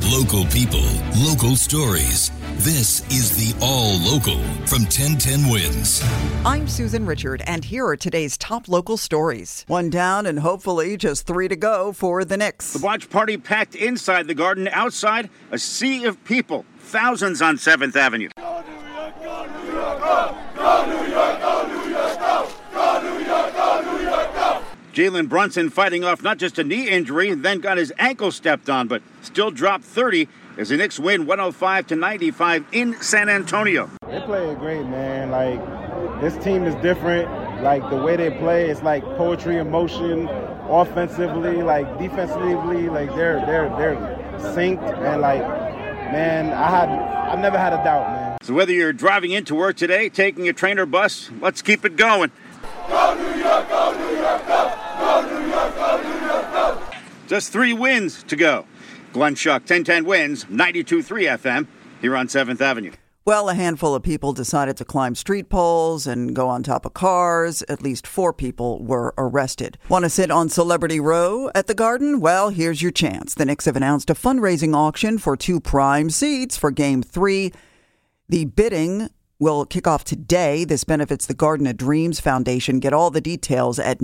Local people, local stories. This is the All Local from 1010 Wins. I'm Susan Richard, and here are today's top local stories. One down and hopefully just 3 to go for the Knicks. The watch party packed inside the Garden. Outside, a sea of people. Thousands on 7th Avenue. Go New York, go New York, go! Go New York, go New York, go! Go New York, go New York, go! Jalen Brunson fighting off not just a knee injury, then got his ankle stepped on, but still dropped 30 as the Knicks win 105-95 in San Antonio. They play great, man. Like, this team is different. Like, the way they play, it's like poetry in motion. Offensively, like defensively, like they're synced, and like, man, I've never had a doubt, man. So whether you're driving into work today, taking a train or bus, let's keep it going. Go New York, go New York, go! Go New York, go New York, go! Just 3 wins to go. Glenn Schuck, 1010 Wins, 92.3 FM, here on 7th Avenue. Well, a handful of people decided to climb street poles and go on top of cars. At least 4 people were arrested. Want to sit on Celebrity Row at the Garden? Well, here's your chance. The Knicks have announced a fundraising auction for 2 prime seats for Game 3. The bidding will kick off today. This benefits the Garden of Dreams Foundation. Get all the details at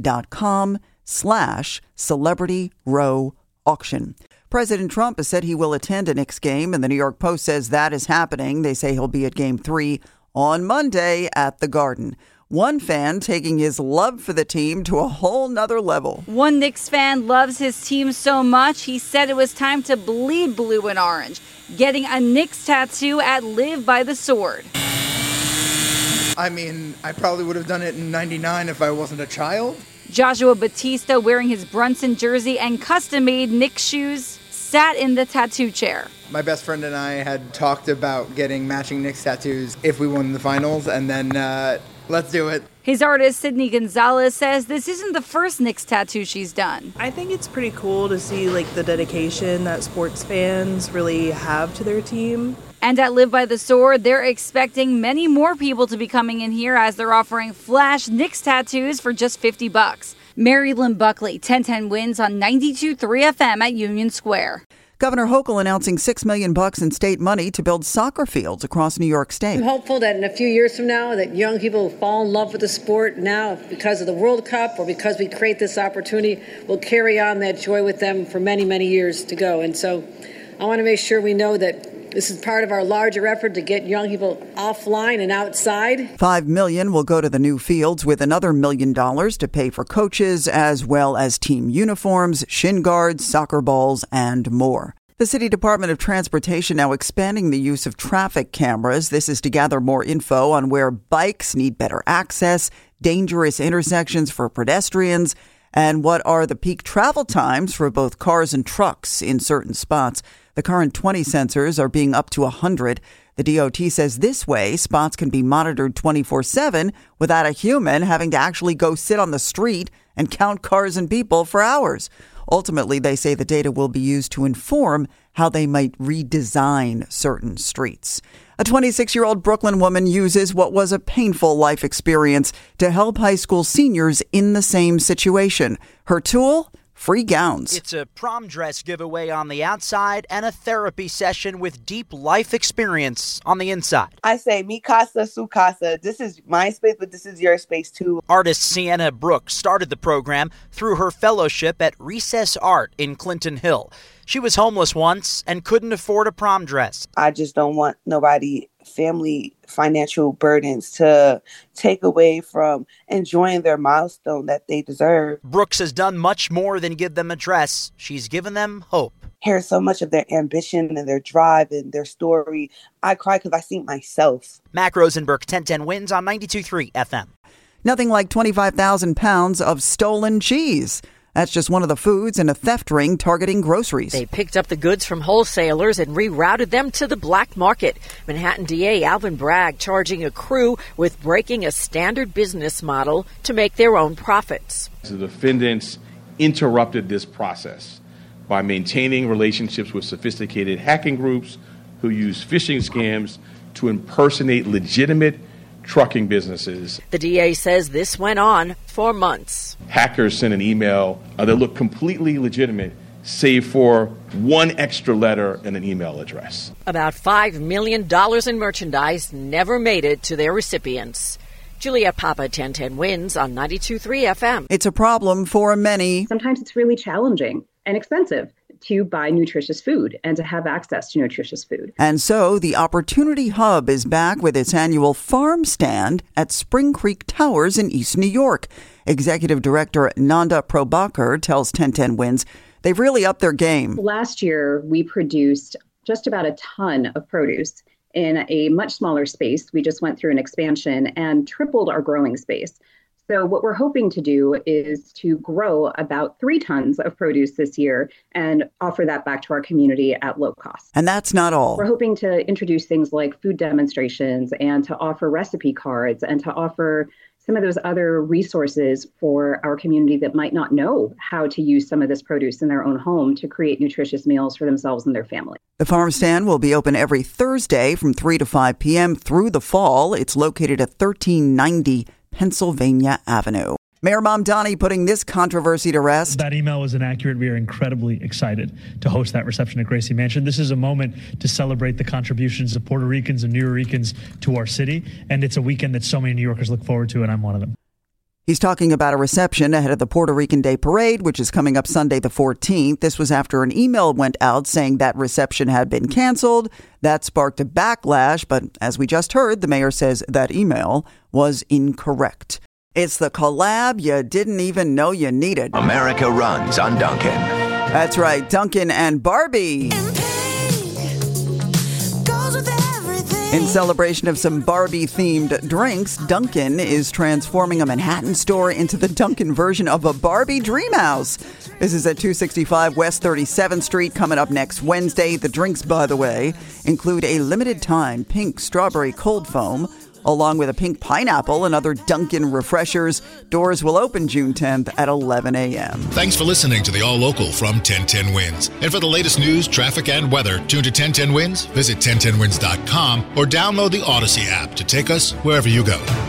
knicks.com/Celebrity Row Auction. President Trump has said he will attend a Knicks game, and the New York Post says that is happening. They say he'll be at Game 3 on Monday at the Garden. One fan taking his love for the team to a whole nother level. One Knicks fan loves his team so much, he said it was time to bleed blue and orange, getting a Knicks tattoo at Live by the Sword. I mean, I probably would have done it in '99 if I wasn't a child. Joshua Batista, wearing his Brunson jersey and custom-made Knicks shoes, sat in the tattoo chair. My best friend and I had talked about getting matching Knicks tattoos if we won the finals, and then let's do it. His artist, Sydney Gonzalez, says this isn't the first Knicks tattoo she's done. I think it's pretty cool to see the dedication that sports fans really have to their team. And at Live by the Sword, they're expecting many more people to be coming in here as they're offering flash Knicks tattoos for just $50. Mary Lynn Buckley, 1010 Wins on 92.3 FM at Union Square. Governor Hochul announcing $6 million in state money to build soccer fields across New York State. I'm hopeful that in a few years from now that young people will fall in love with the sport now because of the World Cup or because we create this opportunity. We'll carry on that joy with them for many, many years to go. And so I want to make sure we know that this is part of our larger effort to get young people offline and outside. $5 million will go to the new fields, with another $1 million to pay for coaches, as well as team uniforms, shin guards, soccer balls, and more. The City Department of Transportation now expanding the use of traffic cameras. This is to gather more info on where bikes need better access, dangerous intersections for pedestrians, and what are the peak travel times for both cars and trucks in certain spots. The current 20 sensors are being up to 100. The DOT says this way, spots can be monitored 24/7 without a human having to actually go sit on the street and count cars and people for hours. Ultimately, they say the data will be used to inform how they might redesign certain streets. A 26-year-old Brooklyn woman uses what was a painful life experience to help high school seniors in the same situation. Her tool? Free gowns. It's a prom dress giveaway on the outside and a therapy session with deep life experience on the inside. I say, mi casa, su casa. This is my space, but this is your space too. Artist Sienna Brooks started the program through her fellowship at Recess Art in Clinton Hill. She was homeless once and couldn't afford a prom dress. I just don't want family financial burdens to take away from enjoying their milestone that they deserve. Brooks has done much more than give them a dress. She's given them hope. Hear so much of their ambition and their drive and their story. I cry because I see myself. Mac Rosenberg, 1010 Wins on 92.3 FM. Nothing like 25,000 pounds of stolen cheese. That's just one of the foods in a theft ring targeting groceries. They picked up the goods from wholesalers and rerouted them to the black market. Manhattan DA Alvin Bragg charging a crew with breaking a standard business model to make their own profits. The defendants interrupted this process by maintaining relationships with sophisticated hacking groups who use phishing scams to impersonate legitimate trucking businesses. The DA says this went on for months. Hackers sent an email that looked completely legitimate save for one extra letter and an email address. About $5 million in merchandise never made it to their recipients. Juliet Papa, 1010 Wins on 92.3 FM. It's a problem for many. Sometimes it's really challenging and expensive to buy nutritious food and to have access to nutritious food. And so the Opportunity Hub is back with its annual farm stand at Spring Creek Towers in East New York. Executive Director Nanda Prabhakar tells 1010 Wins they've really upped their game. Last year, we produced just about a ton of produce in a much smaller space. We just went through an expansion and tripled our growing space. So what we're hoping to do is to grow about 3 tons of produce this year and offer that back to our community at low cost. And that's not all. We're hoping to introduce things like food demonstrations and to offer recipe cards and to offer some of those other resources for our community that might not know how to use some of this produce in their own home to create nutritious meals for themselves and their family. The farm stand will be open every Thursday from 3 to 5 p.m. through the fall. It's located at 1390 Pennsylvania Avenue. Mayor Mamdani putting this controversy to rest. That email was inaccurate. We are incredibly excited to host that reception at Gracie Mansion. This is a moment to celebrate the contributions of Puerto Ricans and New Yorkers to our city, and it's a weekend that so many New Yorkers look forward to, and I'm one of them. He's talking about a reception ahead of the Puerto Rican Day Parade, which is coming up Sunday the 14th. This was after an email went out saying that reception had been canceled. That sparked a backlash, but as we just heard, the mayor says that email was incorrect. It's the collab you didn't even know you needed. America runs on Dunkin'. That's right, Dunkin' and Barbie. In celebration of some Barbie-themed drinks, Dunkin' is transforming a Manhattan store into the Dunkin' version of a Barbie dream house. This is at 265 West 37th Street, coming up next Wednesday. The drinks, by the way, include a limited-time pink strawberry cold foam, along with a pink pineapple and other Dunkin' refreshers. Doors will open June 10th at 11 a.m. Thanks for listening to the All Local from 1010 Wins. And for the latest news, traffic, and weather, tune to 1010 Wins, visit 1010wins.com, or download the Odyssey app to take us wherever you go.